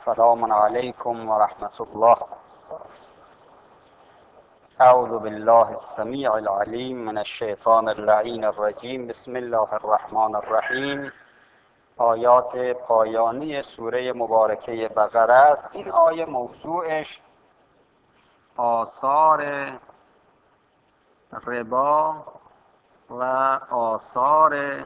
السلام علیکم و رحمت الله. اعوذ بالله السمیع العلیم من الشیطان اللعین الرجیم. بسم الله الرحمن الرحیم. آیات پایانی سوره مبارکه بقره است. این آیه موضوعش آثار ربا و آثار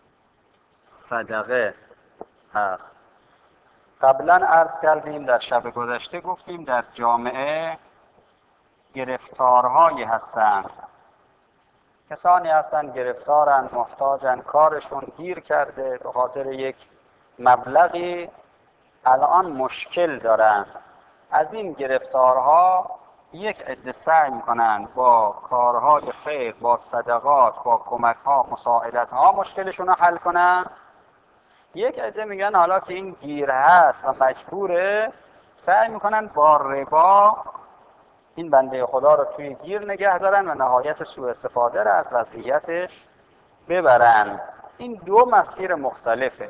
صدقه هست. قبلا عرض کردیم، در شب گذشته گفتیم در جامعه گرفتارهایی هستند، کسانی هستند گرفتارن، محتاجن، کارشون گیر کرده، به خاطر یک مبلغی الان مشکل دارن. از این گرفتارها یک عده سعی میکنن با کارهای خیر، با صدقات، با کمکها، مساعدتها مشکلشون رو حل کنن. یک عده میگن حالا که این گیر هست و مجبوره، سعی میکنن با ربا این بنده خدا رو توی گیر نگه دارن و نهایت سوء استفاده رو از وضعیتش ببرن. این دو مسیر مختلفه.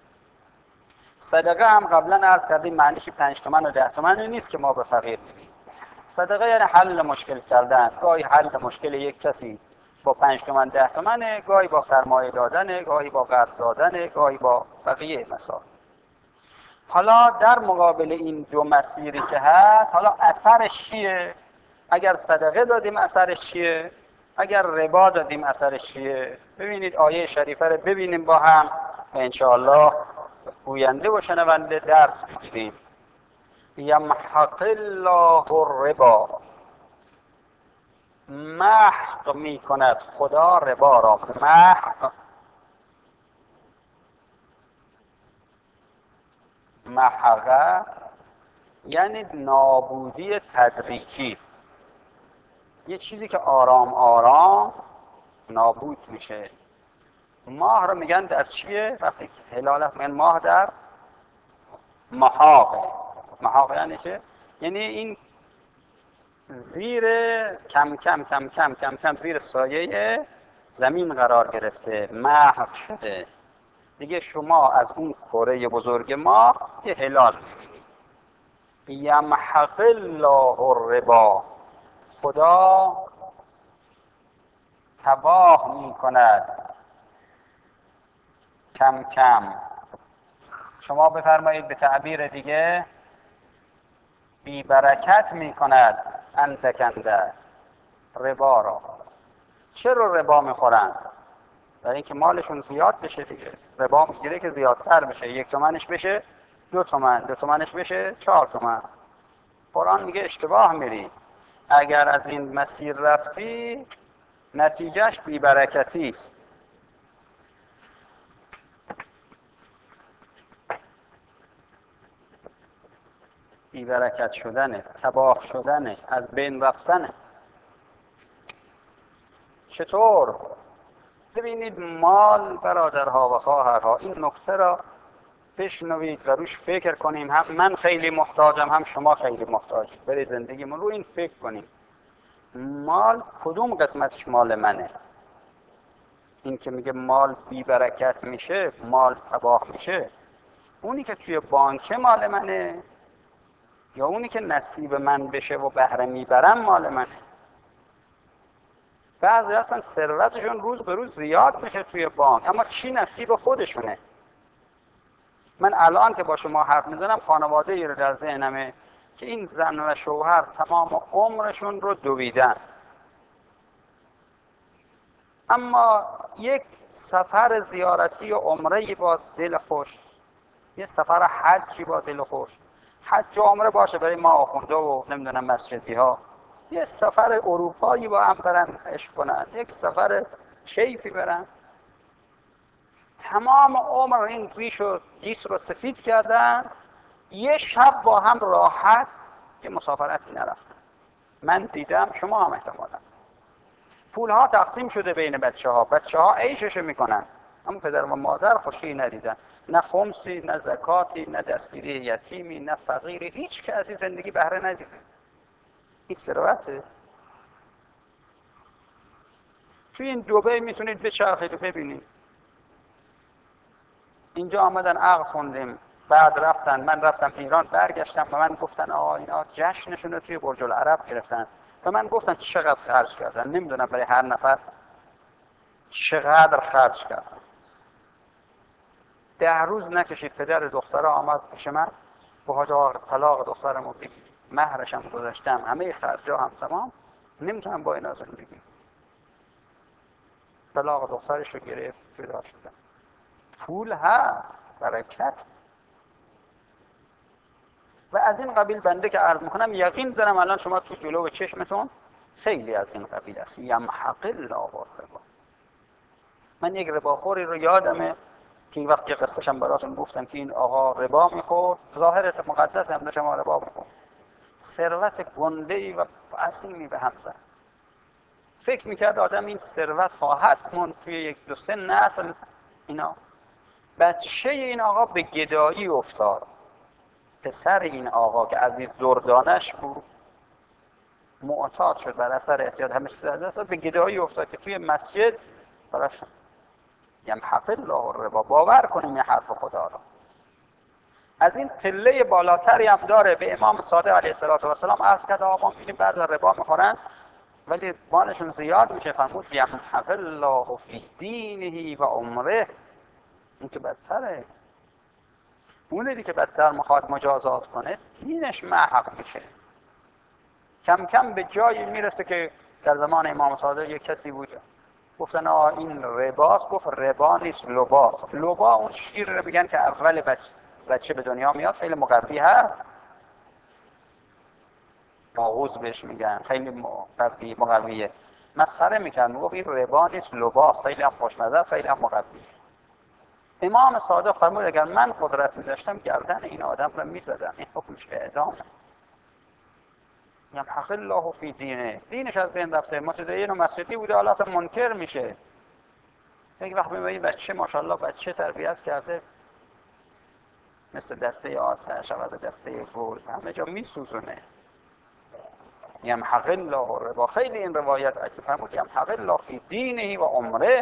صدقه هم قبلا عرض کردیم معنیش 5 تومن و 10 تومن نیست که ما به فقیر میدیم. صدقه یعنی حل مشکل کردن. گاهی حل مشکل یک کسی با 5 تومن 10 تومنه، گاهی با سرمایه دادنه، گاهی با قرض دادنه، گاهی با بقیه مسائل. حالا در مقابل این دو مسیری که هست، حالا اثرش چیه؟ اگر صدقه دادیم اثرش چیه؟ اگر ربا دادیم اثرش چیه؟ ببینید آیه شریفه رو ببینیم با هم و انشاءالله گوینده و شنونده درس بگیریم. یمحق الله الربا، محق می کند خدا ربا را. محقه یعنی نابودی تدریجی، یه چیزی که آرام آرام نابود میشه. ماه رو میگن در چیه؟ وقتی که هلالت میگن ماه در محاقه. محاقه یعنی چه؟ یعنی این زیر کم کم کم کم کم کم زیر سایه زمین قرار گرفته، محو شده. دیگه شما از اون کره بزرگ ماه یه هلال میبینید. یمحق الله الربا، خدا تباه میکند کم کم. شما بفرمایید به تعبیر دیگه، بی برکت میکند اندکنده ربا را. چرا ربا میخورن؟ برای اینکه مالشون زیاد بشه دیگه. ربا میگیره که زیادتر بشه، 1 تومنش بشه 2 تومن، 2 تومنش بشه 4 تومن. قرآن میگه اشتباه میری. اگر از این مسیر رفتی نتیجهش بی‌برکتی است. بی‌برکت شدنه، تباه شدنه، از بین رفتنه. چطور؟ ببینید مال برادرها و خواهرها، این نکته را بشنوید و روش فکر کنیم. هم من خیلی محتاجم، هم شما خیلی محتاجید. برای زندگیمون رو این فکر کنیم. مال کدوم قسمتش مال منه؟ این که میگه مال بی برکت میشه، مال تباه میشه، اونی که توی بانک مال منه یا اونی که نصیب من بشه و بهره میبرم مال منه؟ بعضی هستن ثروتشون روز به روز زیاد میشه توی بانک، اما چی نصیب خودشونه؟ من الان که با شما حرف میزنم خانواده ای رو در ذهنمه که این زن و شوهر تمام عمرشون رو دویدن، اما یک سفر زیارتی و عمره‌ای با دل خوش، یه سفر حجی با دل خوش، حج و عمره باشه برای ما آخونده و نمیدونم مسجدی ها، یه سفر اروپایی با هم برن عشق کنن، یک سفر کیفی برن، تمام عمر این ریش و گیس رو سفید کردن، یه شب با هم راحت یه مسافرتی نرفتن. من دیدم، شما هم احتمالا. پولها تقسیم شده بین بچه‌ها عیششو میکنن، اما پدر و مادر خوشی ندیدن. نه خمسی، نه زکاتی، نه دستگیری یتیمی، نه فقیری، هیچ که از این زندگی بهره ندیده. این ثروته. توی این دبی میتونید بچرخید و ببینید. اینجا آمدن عقد خوندیم، بعد من رفتم ایران، برگشتم و من گفتن اینا جشنشون رو توی برج العرب گرفتن. و من گفتن چقدر خرج کردن، نمیدونم برای هر نفر چقدر خرج کردن. 10 روز نکشید پدر دختره آمد پیش من، گفت آقا طلاق دخترمو بگیر، مهرشم گذاشتم، همه خرجا هم تمام، نمیتونم با اینا زندگی. طلاق دخترش رو گرفت، جدا شدن. پول هست، برکت. و از این قبیل بنده که عرض میکنم یقین دارم الان شما تو جلو چشمتون خیلی از این قبیل است. یمحق الله الربا. من یک رباخوری رو یادمه که وقتی قصه‌شم براتون گفتم که این آقا ربا میخورد، ظاهرت مقدس هم شما ربا میخورد، ثروت گنده‌ای و عظیمی به هم زد. فکر میکرد آدم این ثروت خواهد موند توی 1-2-3 نسل. اینا بچه این آقا به گدایی افتاد. پسر این آقا که عزیز دردانش بود معتاد شد بر اثر اعتیاد، همه چیز از دست به گدایی افتاد که توی مسجد براش یمحق الله الربا. باور کنیم این حرف خدا را. از این پله بالاتری هم داره. به امام صادق علیه السلام عرض کرد آقا ما می‌بینیم بعضی ربا میخورن ولی مالشون زیاد میشه. فرمود یمحق الله فی دینه و عمره. این که بدتره، اونی که بدتر میخواد مجازات کنه دینش محق میشه. کم کم به جایی میرسه که در زمان امام صادق یک کسی بود گفتن این رباست، گفت ربا نیست لباس. لبا اون شیر رو بگن که اول بچه به دنیا میاد، خیلی مقوی هست، ماغوز بهش میگن، خیلی مقویه. مسخره میکرد، میگفت این ربا نیست لباس، خیلی هم خوشمزه، خیلی هم مقوی. امام صادق فرمود اگر من قدرت می‌داشتم گردن این آدم رو می‌زدم، این حکمش اعدامه. یمحق الله فی دینه. دینش از بین رفته، متدین و مسجدی بوده، حالا اصلا منکر میشه. یک وقت می‌بینی بچه ماشاءالله بچه تربیت کرده مثل دسته آتش و دسته گل همه جا میسوزونه. یمحق الله الربا. خیلی این روایت عجیب فرمود یمحق الله فی دینه و عمره.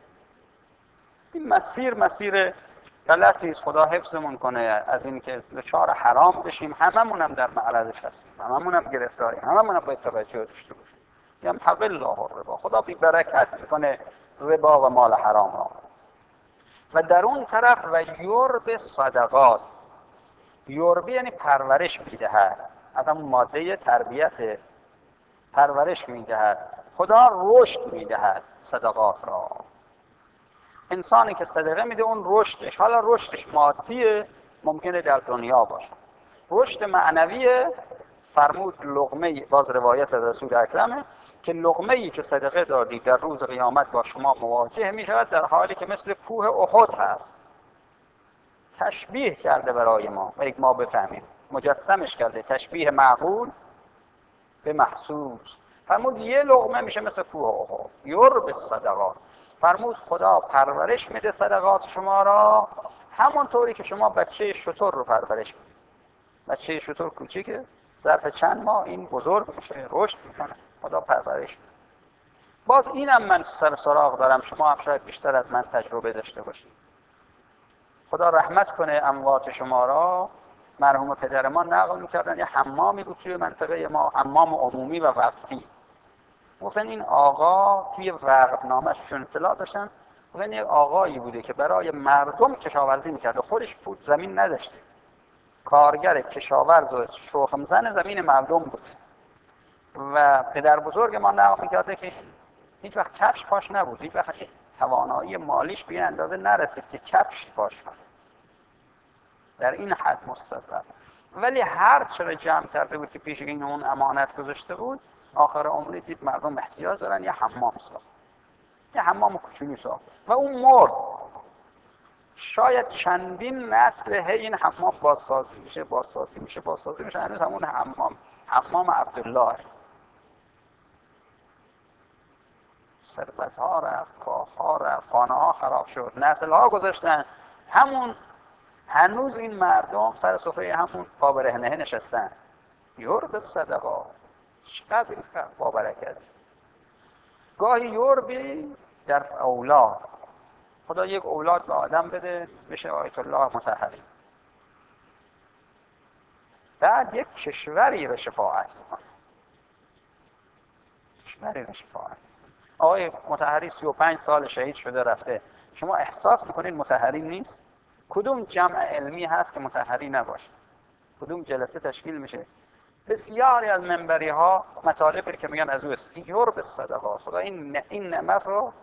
این مسیر غلطی است. خدا حفظمون کنه از این که دچار حرام بشیم. هممون هم در معرضش هستیم، هممون هم گرفتاریم، هممون هم باید توجه داشته باشیم. یمحق الله الربا. خدا بی برکت میکنه ربا و مال حرام را. و در اون طرف و یرب صدقات. یربی یعنی پرورش میدهد، از همون ماده تربیت، پرورش میدهد. خدا رشد میدهد صدقات را. انسانی که صدقه میده اون رشدش، حالا رشدش مادیه ممکنه در دنیا باشه، رشد معنویه. فرمود لقمه، باز روایت از رسول اکرمه که لقمه‌ای که صدقه دادی در روز قیامت با شما مواجه میشود در حالی که مثل کوه احد هست. تشبیه کرده برای ما و یک ما بفهمیم، مجسمش کرده، تشبیه معقول به محسوس. فرمود یه لقمه میشه مثل کوه احد. یرب الصدقات. فرمود خدا پرورش میده صدقات شما را همونطوری که شما بچه شتر رو پرورش میده. بچه شتر کوچیکه، ظرف چند ماه این بزرگ میشه، رشد میکنه، خدا پرورش میده. باز اینم من سر سراغ دارم، شما هم شاید بیشتر از من تجربه داشته باشید. خدا رحمت کنه اموات شما را. مرحوم پدر ما نقل میکردن یه حمامی بود توی منطقه ما، حمام عمومی و وقفی. گفتن این آقا توی وقفنامه‌اش چون اطلاع داشتن، گفتن یک آقایی بوده که برای مردم کشاورزی میکرد و خودش بود زمین نداشته، کارگر کشاورز و شخم زن زمین مردم بود. و پدر بزرگ ما نقل میکرده که هیچ وقت کفش پاش نبود، هیچ وقت توانایی مالیش به این اندازه نرسید که کفش پاش کنه، در این حد مستضعف. ولی هر چرا جمع کرده بود که پیش این اون امانت گذاشته بود، آخر عمری دید مردم احتیاج دارن، یه حمام ساخت، یه حمام کوچولو ساخت و اون مرد. شاید چندین نسل هی این حمام بازسازی میشه، هنوز همون حمام عبدالله. ثروت ها رفت، کاخ ها رفت، خانه ها خراب شد، نسل ها گذاشتن، همون هنوز این مردم سر سفره همون پا برهنه نشستن. یرب صدقات. چقدر با برکت. گاهی یربی در اولاد. خدا یک اولاد به آدم بده بشه آیت الله مطهری، بعد یک کشوری رو شفاعت میکنه. کشوری رو شفاعت. آقای مطهری 35 سال شهید شده رفته، شما احساس میکنید مطهری نیست؟ کدوم جمع علمی هست که مطهری نباشه؟ کدوم جلسه تشکیل میشه؟ بسیاری از منبری ها مطالبی که میگن از او یرب الصدقات، خدا این نعمت رو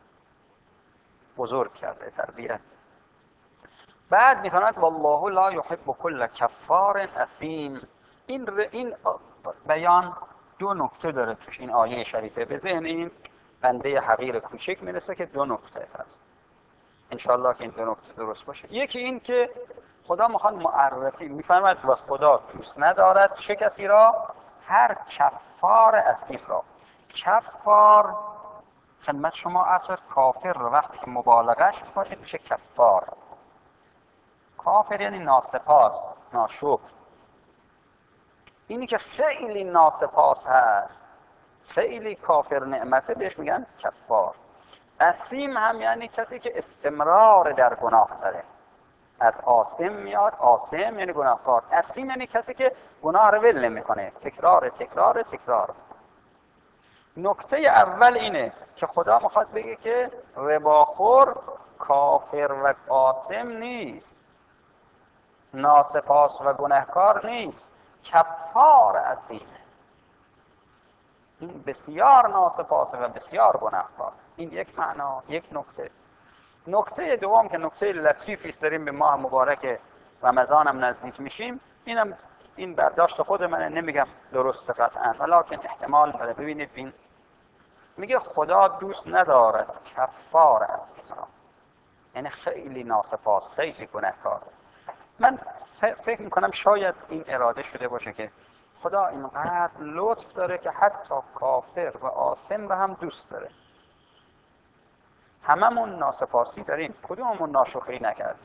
بزرگ کرده، تربیت. بعد میخواند والله لا یحب کل کفار اثیم. این بیان دو نکته داره توش، این آیه شریفه. به ذهن این بنده حقیر کوچک میرسه که دو نکته هست، انشاءالله که این دو نکته درست باشه. یکی این که خدا میخواد معرفی میفرماید و خدا دوست ندارد چه کسی را؟ هر کفار اثیم را. کفار خدمت شما اصل کافر رو وقتی که مبالغهش میکنید میشه کفار. کافر یعنی ناسپاس، ناشکر. اینی که خیلی ناسپاس هست، خیلی کافر نعمته، بهش میگن کفار. اثیم هم یعنی کسی که استمرار در گناه داره. از آثم میاد، آثم یعنی گناهکار. اثیم یعنی کسی که گناه رو ول نمیکنه، تکرار تکرار تکرار. نکته اول اینه که خدا میخواد بگه که رباخور کافر و آثم نیست، ناسپاس و گناهکار نیست، کفار اثیمه. این بسیار ناسپاسه و بسیار گناهکار. این یک معنا، یک نکته. نکته دوم که نکته لطیفی است، داریم به ماه مبارک رمضان هم نزدیک میشیم، این برداشت خود منه، نمیگم درست قطعا ولکن احتمال داره. ببینید این میگه خدا دوست ندارد کفار اثیم را، یعنی خیلی ناسپاس، خیلی گناهکار. من فکر میکنم شاید این اراده شده باشه که خدا اینقدر لطف داره که حتی کافر و آثم رو هم دوست داره. هممون ناسپاسی داریم، کدوممون ناشکری نکردیم؟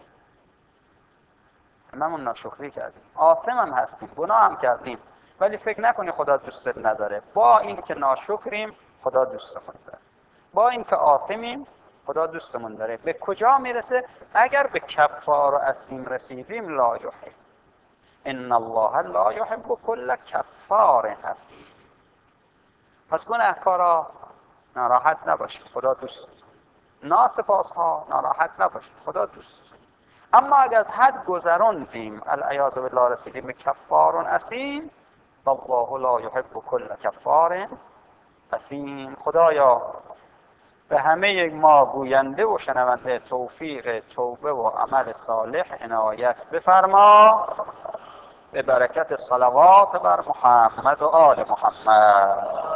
هممون ناشکری کردیم، آثم هم هستیم، گناه هم کردیم، ولی فکر نکنی خدا دوست نداره. با این که ناشکریم خدا دوستمون داره، با این که آثمیم خدا دوستمون داره. به کجا میرسه؟ اگر به کفار و اثیم رسیدیم لا یحب، ان الله لا یحب کل کفار اثیم. پس گناهکارا ناراحت نباشید، خدا دوست. ناسپاس ها ناراحت نباشید، خدا دوست. اما اگر از حد گذروندیم، العیاذ بالله رسیدیم به کفار اثیم، والله لا یحب کل کفار اثیم. خدایا به همه ما گوینده و شنونده توفیق توبه و عمل صالح عنایت بفرما، به برکت صلوات بر محمد و آل محمد.